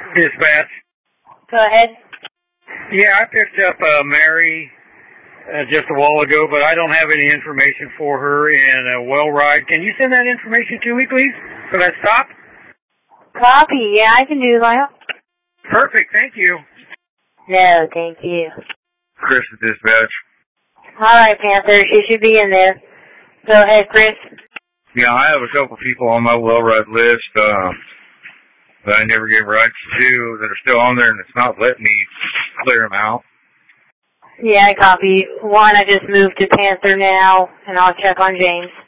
Dispatch. Go ahead. Yeah, I picked up Mary just a while ago, but I don't have any information for her in a well ride. Can you send that information to me, please? Could I stop? Copy. Yeah, I can do that. Perfect. Thank you. No, thank you. Chris at Dispatch. All right, Panther. She should be in there. Go ahead, Chris. Yeah, I have a couple people on my well ride list that I never gave rights to that are still on there, and it's not letting me clear them out. Yeah, I copy. One, I just moved to Panther now, and I'll check on James.